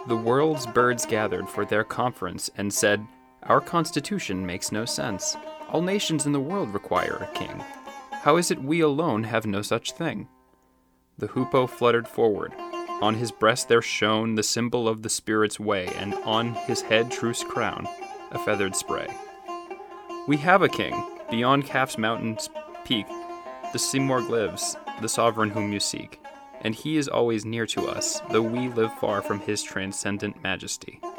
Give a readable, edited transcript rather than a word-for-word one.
The world's birds gathered for their conference and said, "Our constitution makes no sense. All nations in the world require a king. How is it we alone have no such thing?" The hoopoe fluttered forward. On his breast there shone the symbol of the spirit's way, and on his head truth's crown, a feathered spray. "We have a king, beyond Calf's mountain's peak. The Simorg lives, the sovereign whom you seek, and he is always near to us, though we live far from his transcendent majesty."